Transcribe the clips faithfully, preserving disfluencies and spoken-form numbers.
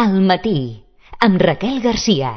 Al matí, amb Raquel Garcia.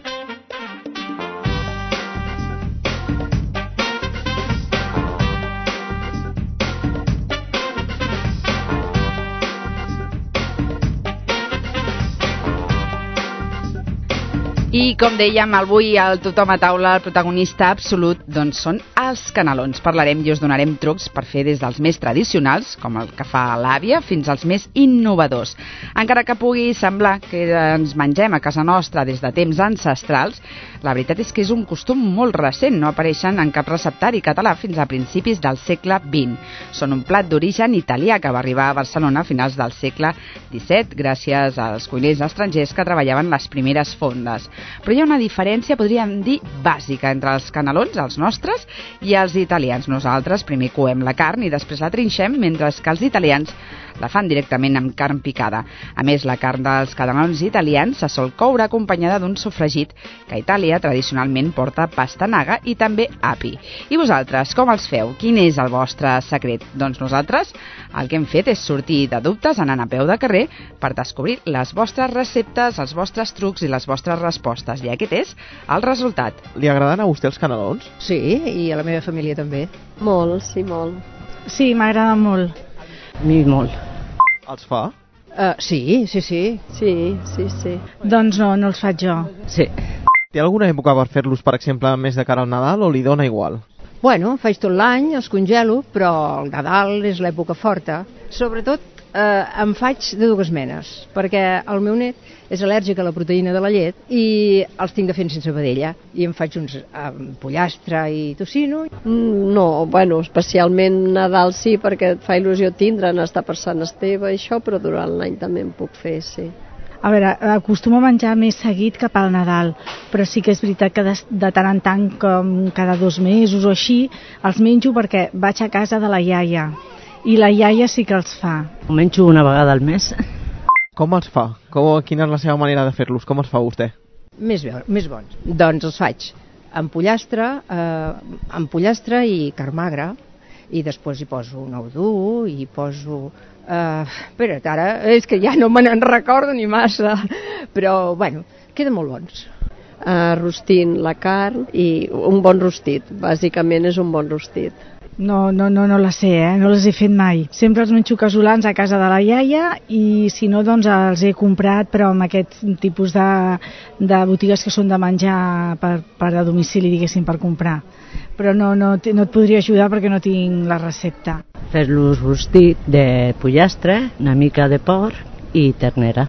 I com dèiem, avui al Tothom a Taula el protagonista absolut doncs són els canelons. Parlarem i us donarem trucs per fer des dels més tradicionals, com el que fa l'àvia, fins als més innovadors. Encara que pugui semblar que ens mengem a casa nostra des de temps ancestrals, la veritat és que és un costum molt recent, no apareixen en cap receptari català fins a principis del segle vint. Són un plat d'origen italià que va arribar a Barcelona a finals del segle disset, gràcies als cuiners estrangers que treballaven les primeres fondes. Però hi ha una diferència, podríem dir, bàsica entre els canelons, els nostres, i els italians. Nosaltres primer coem la carn i després la trinxem, mentre que els italians la fan directament amb carn picada. A més, la carn dels canelons italians se sol coure acompanyada d'un sofregit que a Itàlia tradicionalment porta pastanaga i també api. I vosaltres, com els feu? Quin és el vostre secret? Doncs nosaltres el que hem fet és sortir de dubtes anant a peu de carrer per descobrir les vostres receptes, els vostres trucs i les vostres respostes. I aquest és el resultat. Li agraden a vostè els canelons? Sí, i a la meva família també. Molt, sí, molt. Sí, m'agrada molt. A mi molt. Els fa? Uh, sí, sí, sí. Sí, sí, sí. Doncs no, no els faig jo. Sí. Té alguna època per fer-los, per exemple, més de cara al Nadal o li dona igual? Bueno, faig tot l'any, els congelo, però el Nadal és l'època forta. Sobretot eh, em faig de dues menes, perquè el meu net és al·lèrgic a la proteïna de la llet i els tinc de fer sense vedella. I em faig uns amb pollastre i tocino. No, bueno, especialment Nadal sí, perquè et fa il·lusió tindre'n, estar per Sant Esteve i això, però durant l'any també en puc fer, sí. A veure, acostumo a menjar més seguit cap al Nadal, però sí que és veritat que de, de tant en tant, com cada dos mesos o així, els menjo perquè vaig a casa de la iaia, i la iaia sí que els fa. Ho menjo una vegada al mes. Com els fa? Com, quina és la seva manera de fer-los? Com els fa vostè? Més, més bons. Doncs els faig amb pollastre, eh, amb pollastre i carn magra, i després hi poso un ou dur, i hi poso... Uh, espera't, ara és que ja no me n'en recordo ni massa, però bueno, queden molt bons. Uh, rostint la carn i un bon rostit, bàsicament és un bon rostit. No, no, no, no la sé, eh? No les he fet mai. Sempre els menjo casolans a casa de la iaia i si no, doncs els he comprat, però amb aquest tipus de, de botigues que són de menjar per, per a domicili, diguéssim, per comprar. Però no, no, no et podria ajudar perquè no tinc la recepta. Fer-los rostit de pollastre, una mica de porc i ternera.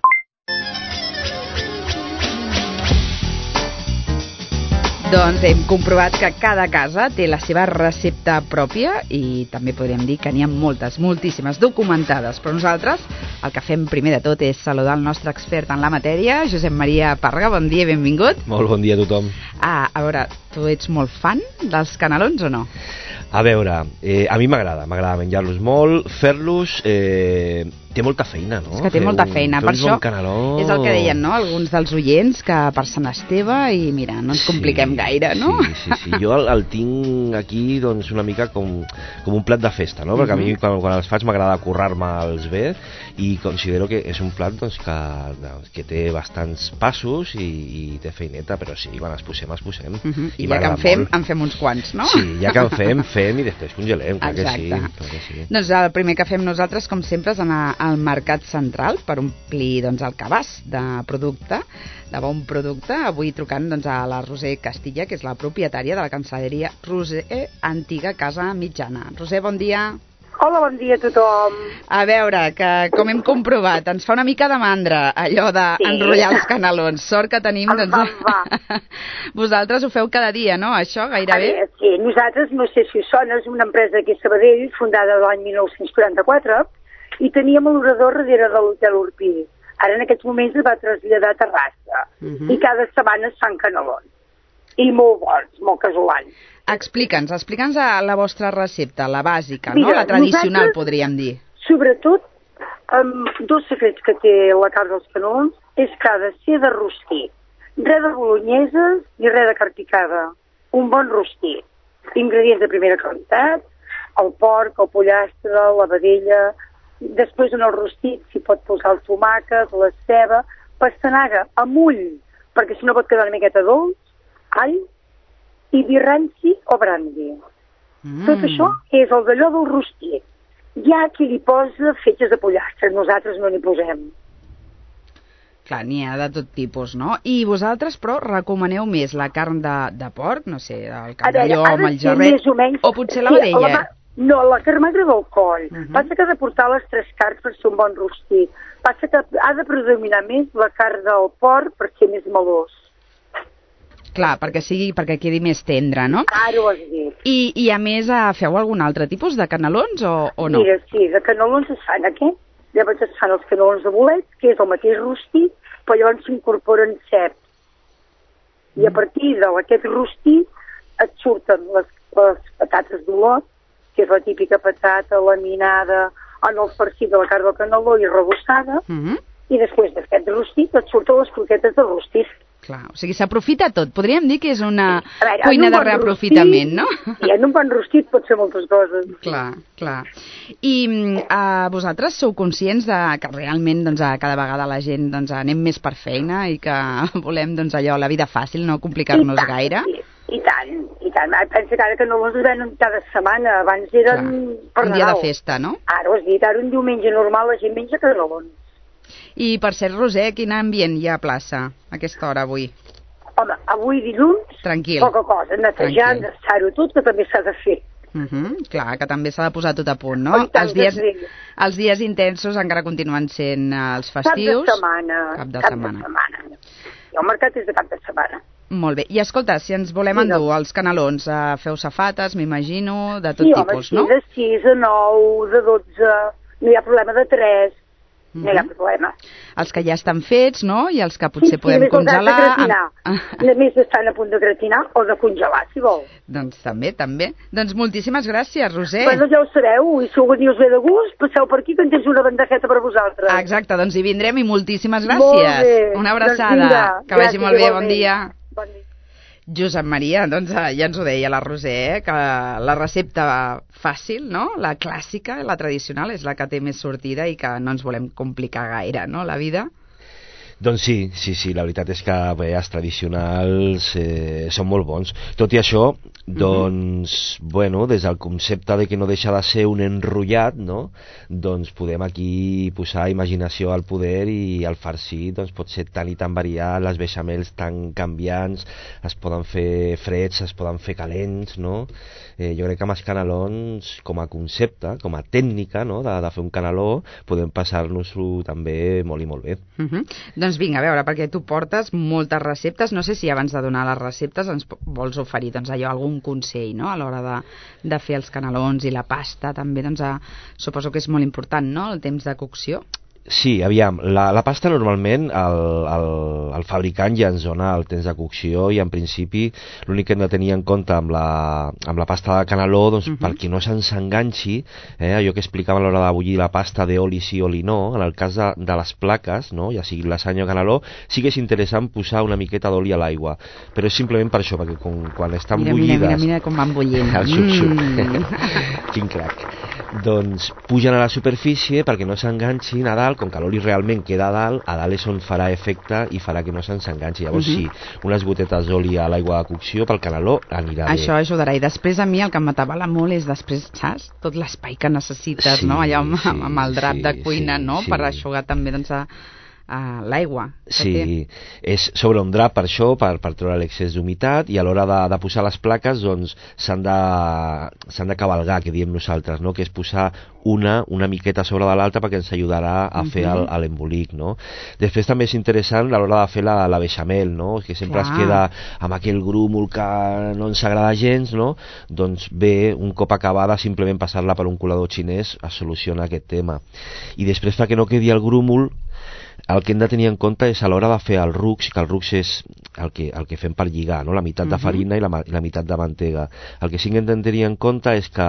Doncs hem comprovat que cada casa té la seva recepta pròpia i també podríem dir que n'hi ha moltes, moltíssimes, documentades. Però nosaltres el que fem primer de tot és saludar el nostre expert en la matèria, Josep Maria Parga. Bon dia i benvingut. Molt bon dia a tothom. Ah, a veure, tu ets molt fan dels canelons o no? A veure, eh, a mi m'agrada, m'agrada menjar-los molt, fer-los... Eh, té molta feina, no? És que té Fer molta un, feina, per això caneló... és el que deien, no?, alguns dels oients, que per Sant Esteve, i mira, no ens compliquem sí, gaire, no? Sí, sí, sí, jo el, el tinc aquí, doncs, una mica com, com un plat de festa, no? Perquè a mi, quan, quan els faig, m'agrada currar-me'ls bé, i considero que és un plat, doncs, que, que té bastants passos i, i té feineta, però sí, quan els posem, els posem. Uh -huh. I, I ja que en fem, molt. en fem uns quants, no? Sí, ja que en fem, fem i després congelem, clar que sí, clar que sí. Doncs el primer que fem nosaltres, com sempre, és anar al mercat central per omplir, doncs, el cabàs de producte, de bon producte. Avui trucant, doncs, a la Roser Castilla, que és la propietària de la cansaderia Roser Antiga Casa Mitjana. Roser, bon dia. Hola, bon dia a tothom. A veure, que com hem comprovat, ens fa una mica de mandra allò d'enrotllar sí. els canelons. Sort que tenim, doncs... Va, va. Vosaltres ho feu cada dia, no?, això, gairebé? Veure, sí, nosaltres, no sé si us sona, és una empresa aquí a Sabadell, fundada l'any mil nou-cents quaranta-quatre, i teníem l'orador darrere de l'Hotel Urpí. Ara en aquests moments es va traslladar a Terrassa. Uh -huh. I cada setmana es fan canelons. I molt bons, molt casolans. Explica'ns, explica'ns la vostra recepta, la bàsica, Mira, no? La tradicional, podríem dir. Sobretot, um, dos secrets que té la carn dels canelons és que ha de ser de rostit. Res de bolonyeses ni res de carn picada. Un bon rostit. Ingredients de primera qualitat, el porc, el pollastre, la vedella. Després en el rostit s'hi pot posar el tomàquet, la ceba, pastanaga amb ull, perquè si no pot quedar una miqueta dolç, all, i vi ranci o brandy. Mm. Tot això és el d'allò del rostit. Hi ha qui li posa fetges de pollastre, nosaltres no n'hi posem. Clar, n'hi ha de tot tipus, no? I vosaltres, però, recomaneu més la carn de, de porc, no sé, el canyelló amb el jarret, o, o potser la vedella? Sí, la, no, la carn magra del coll. Uh -huh. Passa que ha de portar les tres carns per ser un bon rostit. Passa que ha de predominar més la carn del porc per ser més melós. Clar, perquè sigui, perquè quedi més tendre, no? Ara ho has dit. I, i a més, feu algun altre tipus de canelons o, o no? Mira, sí, de canelons es fan aquests, llavors es fan els canelons de bolets, que és el mateix rostit, però llavors s'incorporen ceps. Mm. I a partir d'aquest rostit et surten les, les patates d'olot, que és la típica patata laminada en el farcit de la carn del caneló i rebossada, mm -hmm. i després d'aquest rostit et surten les croquetes de rostit. Clar, o sigui, s'aprofita tot. Podríem dir que és una veure, cuina de bon reaprofitament, rostit, no? I en un bon rostit pot ser moltes coses. Clar, clar. I uh, vosaltres sou conscients de que realment doncs, cada vegada la gent doncs, anem més per feina i que volem doncs, allò, la vida fàcil, no complicar-nos gaire? Sí. I tant, i tant. Pensa que ara que no els venen cada setmana, abans eren clar, per un dia de festa, no? Ara ho has dit, ara un diumenge normal la gent menja canelons. I per cert, Roser, quin ambient hi ha a plaça a aquesta hora avui? Home, avui dilluns, tranquil, poca cosa, netejant, deixar-ho tot, que també s'ha de fer. Uh -huh, clar, que també s'ha de posar tot a punt, no? Els dies, els dies intensos encara continuen sent els festius. Cap de setmana. Cap de cap setmana. De setmana. I el mercat és de cap de setmana. Molt bé. I escolta, si ens volem sí, endur no. els canelons, uh, feu safates, m'imagino, de tot sí, tipus, home, no? Sí, de sis, de nou, de dotze, no hi ha problema de tres, mm -hmm. no hi ha problema. Els que ja estan fets, no? I els que potser sí, podem sí, congelar. A més estan a punt de gratinar o de congelar, si vol. Doncs també, també. Doncs moltíssimes gràcies, Roser. Bueno, ja ho sabeu, i si algun dia us ve de gust, passeu per aquí que en tens una bandejeta per vosaltres. Ah, exacte, doncs hi vindrem i moltíssimes gràcies. Molt bé. Una abraçada. Doncs vinga, que vagi molt bé, bon dia. Bon dia. Josep Maria, doncs ja ens ho deia la Roser, eh, que la recepta fàcil, no?, la clàssica, la tradicional, és la que té més sortida i que no ens volem complicar gaire, no?, la vida. Doncs sí, sí, sí, la veritat és que bé, els tradicionals eh, són molt bons. Tot i això, doncs, mm-hmm. bueno, des del concepte de que no deixa de ser un enrotllat, no?, doncs podem aquí posar imaginació al poder i el farcit doncs, pot ser tan i tan variat, les beixamels tan canviants, es poden fer freds, es poden fer calents, no? Eh, jo crec que amb els canelons, com a concepte, com a tècnica, no?, de, de fer un caneló, podem passar-nos-ho també molt i molt bé. Mm-hmm. Doncs vinga, a veure, perquè tu portes moltes receptes, no sé si abans de donar les receptes ens vols oferir doncs, allò, algun consell, no?, a l'hora de, de fer els canelons i la pasta, també, doncs, a, suposo que és molt important, no?, el temps de cocció. Sí, aviam, la, la pasta normalment el, el, el fabricant ja ens dona el temps de cocció i en principi l'únic que hem de tenir en compte amb la, amb la pasta de caneló, doncs uh-huh. perquè no se'ns enganxi, eh, allò que explicava a l'hora de bullir la pasta d'oli sí, oli no, en el cas de, de les plaques, no?, ja sigui lasanya o caneló, sí que és interessant posar una miqueta d'oli a l'aigua, però és simplement per això, perquè com, quan estan mira, bullides... Mira, mira, mira com van bullint. El suc-suc. Mm. Quin crac. Doncs pugen a la superfície perquè no s'enganxin a dalt, com que l'oli realment queda a dalt, a dalt és on farà efecte i farà que no se'ns enganxi. Llavors, uh-huh. sí, unes gotetes d'oli a l'aigua de cocció pel caneló anirà Això bé. Això ajudarà. I després a mi el que m'atabala molt és després, saps? Tot l'espai que necessites, sí, no? Allò amb, sí, amb el drap sí, de cuina, sí, no? Sí. Per aixugar també, doncs, a, a l'aigua. Sí, és sobre un drap per això, per, per treure l'excés d'humitat, i a l'hora de, de posar les plaques, doncs, s'han de, s'han de cavalgar, que diem nosaltres, no?, que és posar una, una miqueta sobre de l'altra perquè ens ajudarà a uh-huh. fer l'embolic, no? Després també és interessant a l'hora de fer la, la beixamel, no?, que sempre Clar. es queda amb aquell grúmol que no ens agrada gens, no?, doncs bé, un cop acabada, simplement passar-la per un colador xinès es soluciona aquest tema. I després, perquè no quedi el grúmol, el que hem de tenir en compte és a l'hora de fer el rux, que el rux és el que, el que fem per lligar, no?, la meitat de farina uh-huh. i, la, i la meitat de mantega. El que sí que hem de tenir en compte és que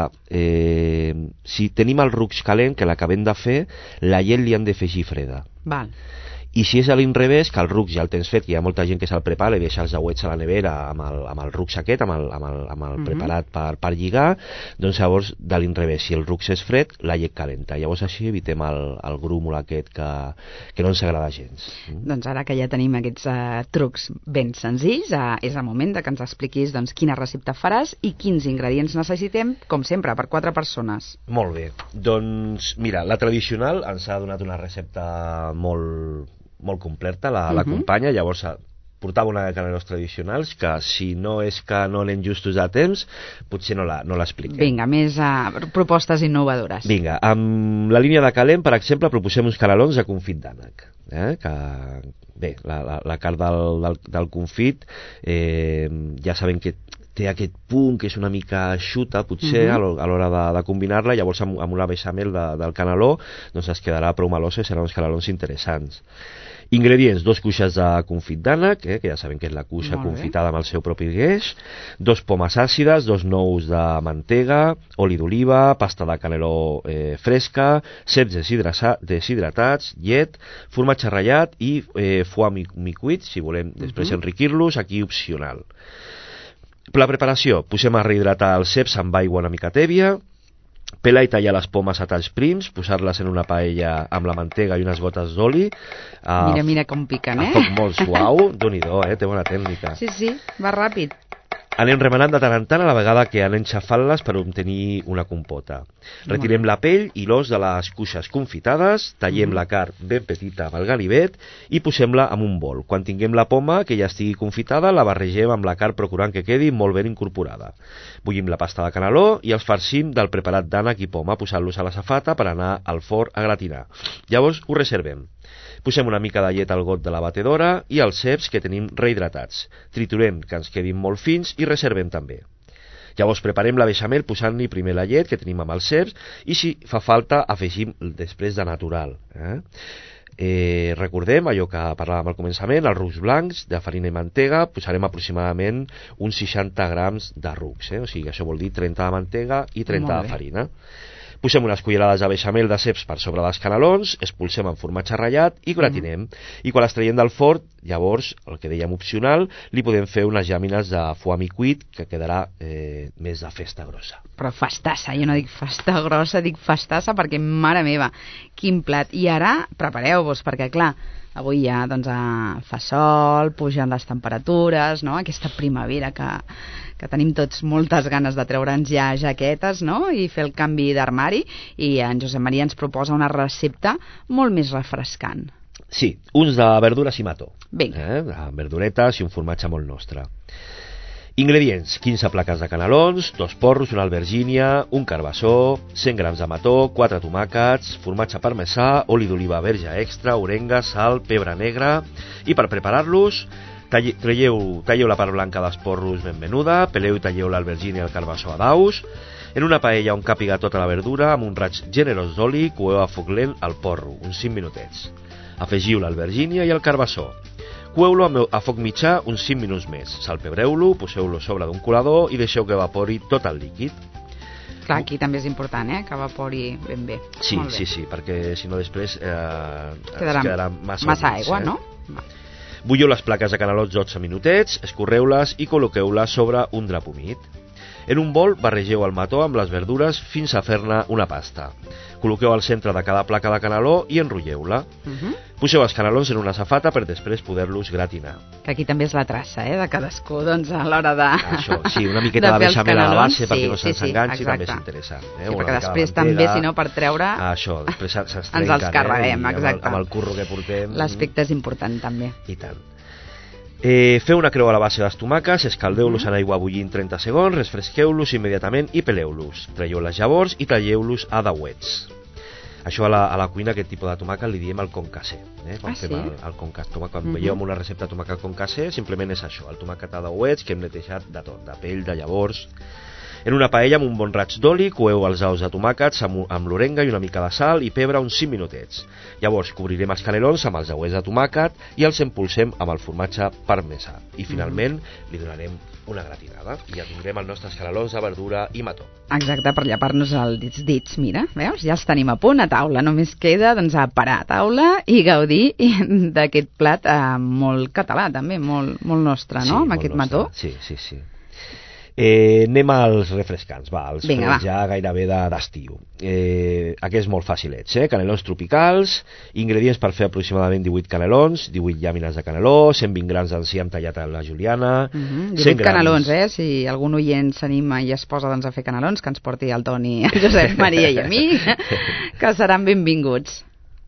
eh, si tenim el rux calent, que l'acabem de fer, la llet li han de fer així freda. Val. I si és a l'inrevés, que el rucs ja el tens fet, que hi ha molta gent que se'l prepara i deixa els auets a la nevera amb el, amb el rucs aquest, amb el, amb el, amb el uh-huh. preparat per, per lligar, doncs llavors de l'inrevés, si el rucs és fred, la llet calenta. Llavors així evitem el, el grúmol aquest que, que no ens agrada gens. Mm? Doncs ara que ja tenim aquests uh, trucs ben senzills, uh, és el moment de que ens expliquis doncs, quina recepta faràs i quins ingredients necessitem, com sempre, per quatre persones. Molt bé. Doncs mira, la tradicional ens ha donat una recepta molt molt completa, la, uh-huh. la companya, llavors portava una de canelols tradicionals que si no és que no anem justos a temps, potser no l'expliquem. No Vinga, més uh, propostes innovadores. Vinga, amb la línia de calent, per exemple, proposem uns canelons de confit d'ànec. Eh? Que, bé, la, la, la carn del, del, del confit eh, ja sabem que té aquest punt que és una mica eixuta, potser, uh-huh. a l'hora de, de combinar-la, llavors amb, amb una beixamel de, del caneló doncs es quedarà prou melosa i seran uns canelons interessants. Ingredients, dos cuixes de confit d'ànec, eh, que ja sabem que és la cuixa confitada amb el seu propi guix, dos pomes àcides, dos nous de mantega, oli d'oliva, pasta de caneló eh, fresca, ceps deshidratats, llet, formatge ratllat i eh, foie micuit, si volem després uh-huh. enriquir-los, aquí opcional. Per la preparació, posem a rehidratar els ceps amb aigua una mica tèbia, pelar i tallar les pomes a talls prims, posar-les en una paella amb la mantega i unes gotes d'oli. Uh, mira, mira com piquen, eh? A foc molt suau, Déu-n'hi-do, eh? Té bona tècnica. Sí, sí, va ràpid. Anem remenant de tant en tant a la vegada que anem xafant-les per obtenir una compota. Retirem la pell i l'os de les cuixes confitades, tallem mm. la carn ben petita amb el ganivet i posem-la en un bol. Quan tinguem la poma que ja estigui confitada, la barregem amb la carn procurant que quedi molt ben incorporada. Bullim la pasta de caneló i els farcim del preparat d'ànec i poma, posant-los a la safata per anar al forn a gratinar. Llavors ho reservem. Posem una mica de llet al got de la batedora i els ceps que tenim rehidratats. Triturem que ens quedin molt fins i reservem també. Llavors preparem la beixamel posant-hi primer la llet que tenim amb els ceps i si fa falta afegim després de natural. Eh? Eh, recordem allò que parlàvem al començament, els rucs blancs de farina i mantega, posarem aproximadament uns seixanta grams de rucs, eh? O sigui, això vol dir trenta de mantega i trenta de farina. Posem unes cullerades de beixamel de ceps per sobre dels canelons, expulsem amb formatge ratllat i gratinem. Mm. I quan les traiem del forn, llavors, el que dèiem opcional, li podem fer unes llàmines de foie micuit que quedarà eh, més de festa grossa. Però festassa, jo no dic festa grossa, dic festassa perquè, mare meva, quin plat. I ara prepareu-vos, perquè clar, avui ja doncs, fa sol, pugen les temperatures, no? Aquesta primavera que, que tenim tots moltes ganes de treure'ns ja jaquetes, no? I fer el canvi d'armari, i en Josep Maria ens proposa una recepta molt més refrescant. Sí, uns de verdures i mató. Vinga. Eh? De verduretes i un formatge molt nostre. Ingredients, quinze plaques de canelons, dos porros, una albergínia, un carbassó, cent grams de mató, quatre tomàquets, formatge parmesà, oli d'oliva verge extra, orenga, sal, pebre negre. I per preparar-los, talleu, talleu la part blanca dels porros ben menuda, peleu i talleu l'albergínia i el carbassó a daus. En una paella on càpiga tota la verdura, amb un raig generós d'oli, coeu a foc lent el porro, uns cinc minutets. Afegiu l'albergínia i el carbassó. Coeu-lo a foc mitjà uns cinc minuts més. Salpebreu-lo, poseu-lo sobre d'un colador i deixeu que evapori tot el líquid. Clar, aquí també és important, eh? Que evapori ben bé. Sí, bé. sí, sí, perquè si no després eh, quedarà, quedarà massa, massa mig, aigua, eh? no? Bulliu les plaques de canelons dotze minutets, escorreu-les i col·loqueu-les sobre un drap humit. En un bol barregeu el mató amb les verdures fins a fer-ne una pasta. Col·loqueu al centre de cada placa de caneló i enrotlleu-la. Uh-huh. Poseu els canelons en una safata per després poder-los gratinar. Que aquí també és la traça, eh, de cadascú, doncs, a l'hora de... Això, sí, una miqueta de, de beixamel a la base sí, perquè no se'ns sí, enganxi, sí, també és interessant. Eh? Sí, perquè després de també, si no, per treure... Això, després se'ns ens els carreguem, eh? exacte. Amb el, amb el curro que portem... L'aspecte és important, també. I tant. Eh, feu una creu a la base dels tomàquets, escaldeu-los en aigua bullint trenta segons, refresqueu-los immediatament i peleu-los. Traieu les llavors i talleu-los a dauets. Això a la, a la cuina, aquest tipus de tomàquet li diem el concassé. Eh? Quan ah, fem sí? el, el concassé, quan uh-huh. veieu una recepta de tomàquet concassé, simplement és això, el tomàquet a dauets que hem netejat de tot, de pell, de llavors. En una paella amb un bon raig d'oli, coeu els ous de tomàquets amb, amb l'orenga i una mica de sal i pebre uns cinc minutets. Llavors cobrirem els canelons amb els ous de tomàquet i els empolsem amb el formatge parmesà. I finalment li donarem una gratinada. I ja tindrem els nostres canelons de verdura i mató. Exacte, per llepar-nos els dits, dits, mira, veus? Ja els tenim a punt a taula, només queda doncs, a parar a taula i gaudir d'aquest plat eh, molt català també, molt, molt nostre, no? Sí, amb aquest nostre. mató. Sí, sí, sí. Eh, anem als refrescants, va, els Vinga, freds ja gairebé d'estiu. Eh, aquests molt facilets, eh? Canelons tropicals, ingredients per fer aproximadament divuit canelons, divuit llàmines de caneló, cent vint grams d'enciam tallat a la juliana... Uh-huh. divuit canelons, eh? Si algun oient s'anima i es posa doncs, a fer canelons, que ens porti el Toni, el Josep Maria i a mi, que seran benvinguts.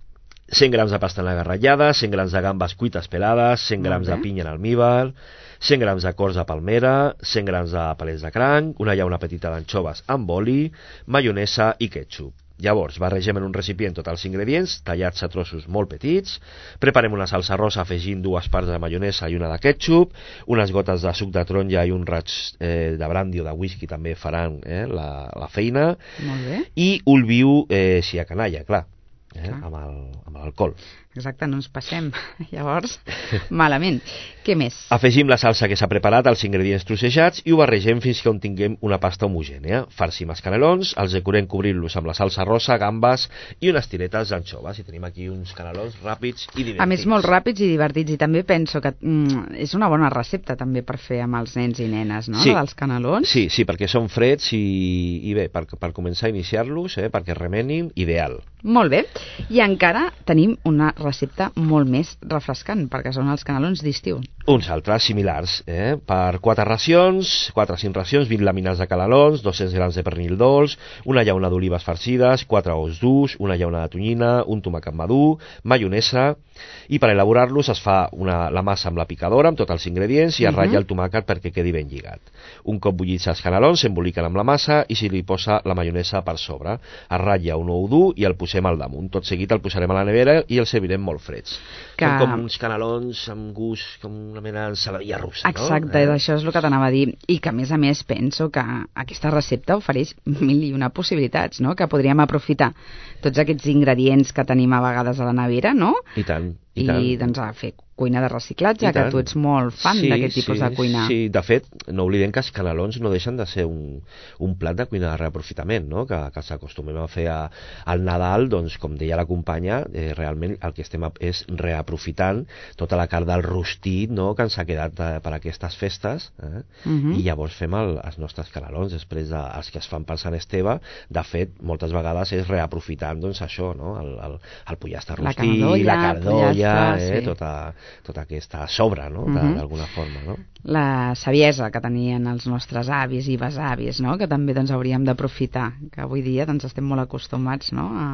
cent grams de pastanaga ratllada, cent grams de gambes cuites pelades, cent grams de pinya en almíbar, cent grams de cors de palmera, cent grams de palets de cranc, una llauna petita d'anxoves amb oli, maionesa i ketchup. Llavors, barregem en un recipient tots els ingredients, tallats a trossos molt petits, preparem una salsa rosa afegint dues parts de maionesa i una de ketchup, unes gotes de suc de taronja i un raig eh, de brandy o de whisky també faran eh, la, la feina. Molt bé. I olviu eh, si hi ha canalla, clar, eh, amb el, amb l'alcohol. Exacte, no ens passem, llavors, malament. Què més? Afegim la salsa que s'ha preparat als ingredients trossejats i ho barregem fins que tinguem una pasta homogènia. Farcim els canelons, els decorem cobrint-los amb la salsa rosa, gambes i unes tiretes d'anxoves. I tenim aquí uns canelons ràpids i divertits. A més, molt ràpids i divertits. I també penso que mm, és una bona recepta també per fer amb els nens i nenes, no? Sí. Dels canelons. Sí, sí, perquè són freds i, i bé, per, per començar a iniciar-los, eh, perquè remenin, ideal. Molt bé. I encara tenim una recepta molt més refrescant, perquè són els canelons d'estiu. Uns altres similars, eh? Per quatre racions, quatre o cinc racions, vint làmines de canelons, dos-cents grams de pernil dolç, una llauna d'olives farcides, quatre ous durs, una llauna de tonyina, un tomàquet madur, maionesa, i per elaborar-los es fa una, la massa amb la picadora, amb tots els ingredients, i es ratlla el tomàquet perquè quedi ben lligat. Un cop bullits els canelons, s'emboliquen amb la massa i s'hi li posa la maionesa per sobre. Es ratlla un ou dur i el posem al damunt. Tot seguit el posarem a la nevera i el servirem molt freds. Que... Són com uns canelons amb gust, com una mena d'ensaladilla russa, no? Exacte, eh? Això és el que t'anava a dir. I que, a més a més, penso que aquesta recepta ofereix mil i una possibilitats, no? Que podríem aprofitar tots aquests ingredients que tenim a vegades a la nevera, no? I tant, i, I tant. doncs a fer cuina de reciclatge, que tu ets molt fan sí, d'aquest tipus sí, de cuina. Sí, de fet, no oblidem que els canelons no deixen de ser un, un plat de cuina de reaprofitament, no? Que, que s'acostumem a fer a, al Nadal, doncs, com deia la companya, eh, realment el que estem a, és reaprofitant tota la carn del rostit, no?, que ens ha quedat eh, per aquestes festes, eh? Uh-huh. I llavors fem el, els nostres canelons, després de, els que es fan per Sant Esteve, de fet, moltes vegades és reaprofitant, doncs, això, no?, el, el, el pollastre rostit, la cardolla, la cardolla eh? sí. tota, tota aquesta sobra, no?, uh-huh. d'alguna forma, no? La saviesa que tenien els nostres avis i besavis, no?, que també doncs, hauríem d'aprofitar, que avui dia doncs, estem molt acostumats, no?, a...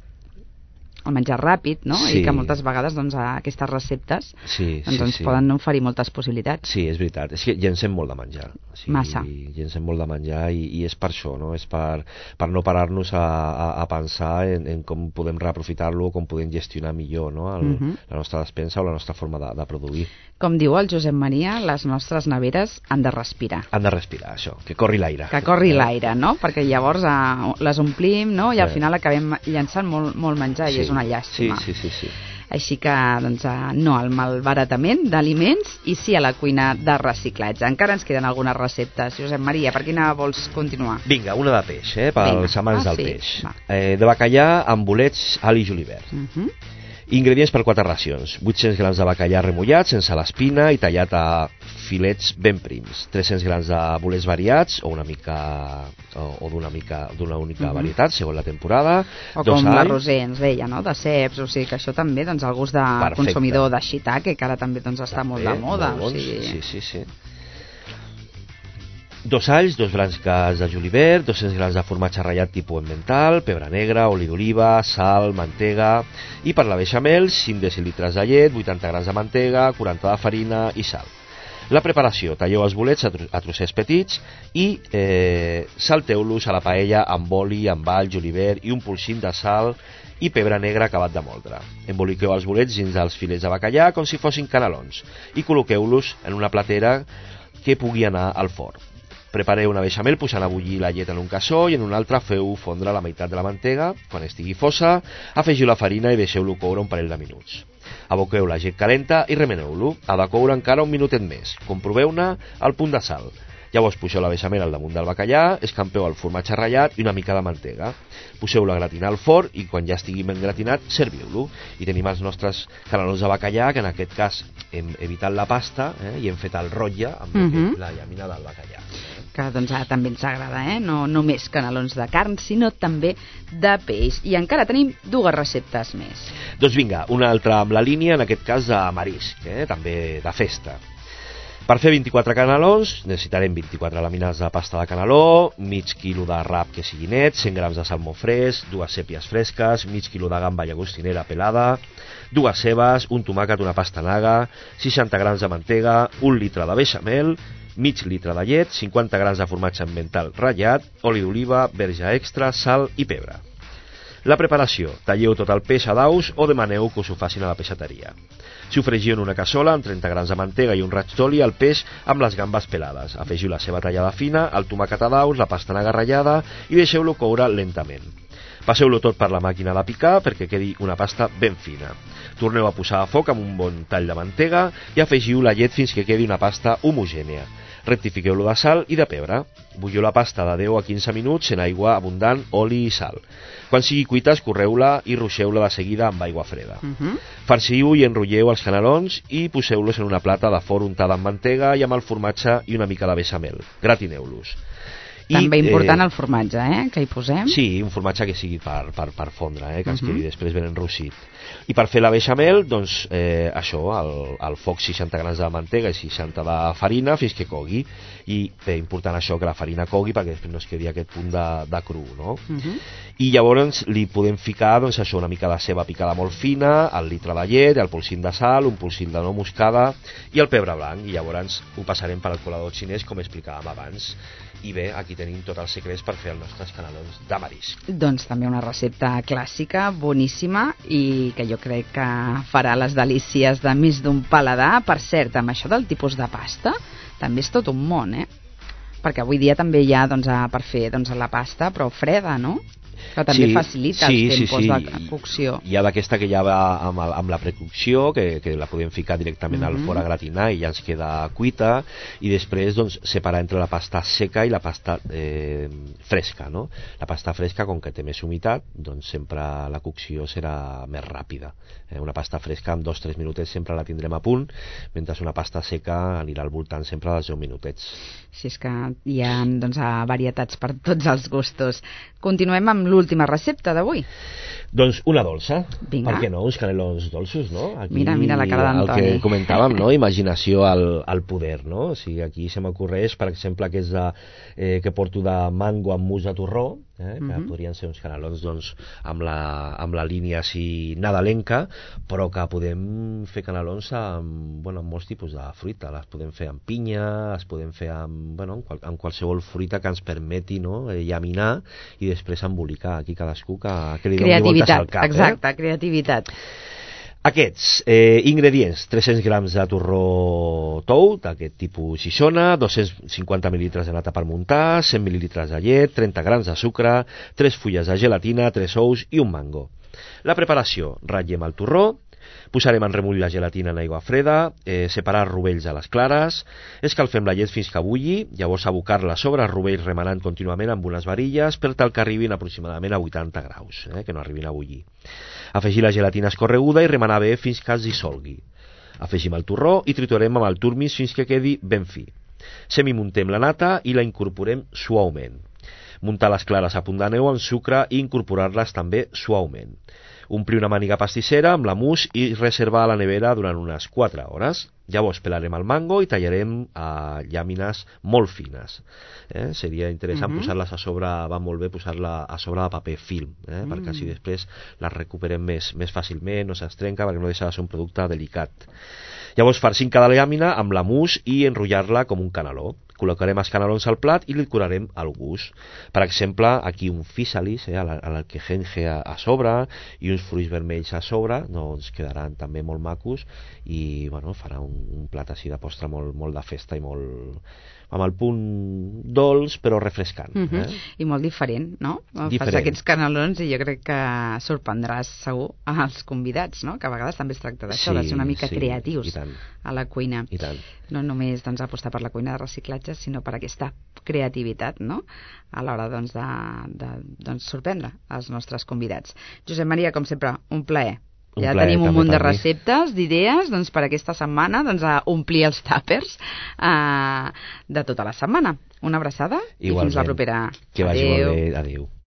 el menjar ràpid, no? Sí. I que moltes vegades doncs, aquestes receptes sí, doncs, sí, ens sí. poden oferir moltes possibilitats. Sí, és veritat. És que llencem molt de menjar. O sigui, Massa. Llencem molt de menjar i, i és per això, no? És per, per no parar-nos a, a, a pensar en, en com podem reaprofitar-lo, com podem gestionar millor, no? El, uh-huh. la nostra despensa o la nostra forma de, de produir. Com diu el Josep Maria, les nostres neveres han de respirar. Han de respirar, això, que corri l'aire. Que corri l'aire, no? Perquè llavors eh, les omplim, no? I al final acabem llançant molt, molt menjar sí. i és una llàstima. Sí, sí, sí, sí. Així que, doncs, no al malbaratament d'aliments i sí a la cuina de reciclatge. Encara ens queden algunes receptes. Josep Maria, per quina vols continuar? Vinga, una de peix, eh, pels Vinga. amants ah, del sí. peix. Eh, de bacallà amb bolets ali i julivert. Uh -huh. Ingredients per quatre racions: vuit-cents grams de bacallà remullat sense l'espina i tallat a filets ben prims, tres-cents grams de bolets variats o una mica o, o d'una mica d'una única uh-huh. varietat segons la temporada, o com la Roser ens deia, no?, de ceps, o sigui que això també, doncs, el gust de Perfecte. consumidor de shiitake, que ara també doncs, està també, molt de moda, molt o sigui... sí, sí, sí. Dos alls, dos branques de julivert, dos-cents grams de formatge ratllat tipus emmental, pebre negre, oli d'oliva, sal, mantega, i per la beixamel, cinc decilitres de llet, vuitanta grams de mantega, quaranta de farina i sal. La preparació: talleu els bolets a, tro a trossets petits i eh, salteu-los a la paella amb oli, amb all, julivert i un polsim de sal i pebre negre acabat de moldre. Emboliqueu els bolets dins dels filets de bacallà com si fossin canelons i col·loqueu-los en una platera que pugui anar al forn. Prepareu una beixamel posant a bullir la llet en un cassó i en un altre feu fondre la meitat de la mantega. Quan estigui fosa, afegiu la farina i deixeu-lo coure un parell de minuts. Aboqueu la llet calenta i remeneu-lo. Ha de coure encara un minutet més. Comproveu-ne al punt de sal. Llavors poseu la beixamel al damunt del bacallà, escampeu el formatge ratllat i una mica de mantega. Poseu-lo a gratinar al forn i quan ja estigui ben gratinat, serviu-lo. I tenim els nostres canelons de bacallà, que en aquest cas hem evitat la pasta eh, i hem fet el rotlle amb uh -huh. la llamina del bacallà. Que doncs ara també ens agrada, eh? No només canelons de carn, sinó també de peix. I encara tenim dues receptes més. Doncs vinga, una altra amb la línia, en aquest cas de marisc, eh? també de festa. Per fer vint-i-quatre canelons necessitarem vint-i-quatre làmines de pasta de caneló, mig quilo de rap que sigui net, cent grams de salmó fresc, dues sèpies fresques, mig quilo de gamba llagostinera pelada, dues cebes, un tomàquet, una pastanaga, seixanta grams de mantega, un litre de beixamel, mig litre de llet, cinquanta grams de formatge emmental ratllat, oli d'oliva, verge extra, sal i pebre. La preparació. Talleu tot el peix a daus o demaneu que us ho facin a la peixateria. Sofregiu en una cassola amb trenta grams de mantega i un raig d'oli el peix amb les gambes pelades. Afegiu la ceba tallada fina, el tomàquet a daus, la pastanaga ratllada i deixeu-lo coure lentament. Passeu-lo tot per la màquina de picar perquè quedi una pasta ben fina. Torneu a posar a foc amb un bon tall de mantega i afegiu la llet fins que quedi una pasta homogènia. Rectifiqueu-lo de sal i de pebre. Bulliu la pasta de deu a quinze minuts en aigua abundant, oli i sal. Quan sigui cuita, escorreu-la i ruixeu-la de seguida amb aigua freda. Uh -huh. Farciu i enrotlleu els canelons i poseu-los en una plata de forn untada amb mantega i amb el formatge i una mica de beixamel. Gratineu-los. També I, important eh, el formatge, eh, que hi posem. Sí, un formatge que sigui per, per, per fondre, eh, que ens uh -huh. quedi després ben enrossit. I per fer la beixamel, doncs, eh, això, al, al foc seixanta grams de mantega i seixanta de farina fins que cogui. I bé, important això, que la farina cogui perquè després no es quedi aquest punt de, de cru, no? Uh -huh. I llavors li podem ficar, doncs, això, una mica de ceba picada molt fina, el litre de llet, el polsim de sal, un polsim de nou moscada i el pebre blanc. I llavors ho passarem per al colador xinès, com explicàvem abans. I bé, aquí tenim tots els secrets per fer els nostres canelons de marisc. Doncs també una recepta clàssica, boníssima, i que jo crec que farà les delícies de més d'un paladar. Per cert, amb això del tipus de pasta, també és tot un món, eh? Perquè avui dia també hi ha doncs, per fer doncs, la pasta, però freda, no? Que també sí, facilita sí, els tempos sí, sí. de cocció. Hi ha d'aquesta que ja va amb, el, amb la precocció, que, que la podem ficar directament mm -hmm. al forn a gratinar i ja ens queda cuita, i després doncs, separar entre la pasta seca i la pasta eh, fresca, no? La pasta fresca, com que té més humitat, doncs sempre la cocció serà més ràpida. Eh, una pasta fresca amb dos o tres minutets sempre la tindrem a punt, mentre una pasta seca anirà al voltant sempre dels deu minutets. Si és que hi ha doncs, varietats per tots els gustos. Continuem amb l'última recepta d'avui. Doncs una dolça. Vinga. Per què no? Uns canelons dolços, no? Aquí, mira, mira la cara d'Antoni. El que comentàvem, no? Imaginació al, al poder, no? O sigui, aquí se m'ocorreix, per exemple, que és de, eh, que porto de mango amb mus de torró, eh, que uh-huh. podrien ser uns canelons doncs, amb, la, amb la línia així nadalenca, però que podem fer canelons amb, bueno, amb molts tipus de fruita. Les podem fer amb pinya, les podem fer amb, bueno, amb, qual, amb qualsevol fruita que ens permeti, no? eh, llaminar i després embolicar. Aquí cadascú que, que li doni voltes al cap. Exacte, eh? creativitat. Aquests eh, ingredients: tres-cents grams de torró tou d'aquest tipus xixona, dos-cents cinquanta mil·litres de nata per muntar, cent mil·litres de llet, trenta grams de sucre, tres fulles de gelatina, tres ous i un mango. La preparació: ratllem el torró, posarem en remull la gelatina en aigua freda, eh, separar els rovells a les clares, escalfem la llet fins que bulli, llavors abocar-la sobre els rovells remenant contínuament amb unes varilles per tal que arribin aproximadament a vuitanta graus, eh, que no arribin a bullir. Afegir la gelatina escorreguda i remenar bé fins que es dissolgui. Afegim el torró i triturem amb el turmis fins que quedi ben fi. Semimuntem la nata i la incorporem suaument. Muntar les clares a punt de neu amb sucre i incorporar-les també suaument. Omplir una màniga pastissera amb la mousse i reservar a la nevera durant unes quatre hores. Llavors pelarem el mango i tallarem a llàmines molt fines. Eh? Seria interessant uh-huh. posar-les a sobre, va molt bé posar-la a sobre de paper film, eh? uh-huh. perquè així després les recuperem més, més fàcilment, no s'estrenca, perquè no deixa de ser un producte delicat. Llavors farcim cada llàmina amb la mousse i enrotllar-la com un caneló. Col·locarem els canelons al plat i li decorarem al gust. Per exemple, aquí un physalis, eh, al quejenje a, a sobre, i uns fruits vermells a sobre, doncs quedaran també molt macos i bueno, farà un, un plat així de postre molt, molt de festa i molt, amb el punt dolç però refrescant. Uh -huh. eh? I molt diferent, no? Diferent. Fas aquests canelons i jo crec que sorprendràs segur als convidats, no? Que a vegades també es tracta d'això, Sí, de ser una mica sí, creatius i tant. a la cuina. I tant. No només doncs, apostar per la cuina de reciclatge, sinó per aquesta creativitat, no? A l'hora doncs, de, de doncs, sorprendre els nostres convidats. Josep Maria, com sempre, un plaer. Un Ja plaer, tenim un també munt de per mi. receptes, d'idees, doncs, per aquesta setmana, doncs, a omplir els tàpers eh, de tota la setmana. Una abraçada i fins la Igualment. propera. Que vagi Adéu. molt bé. Adéu.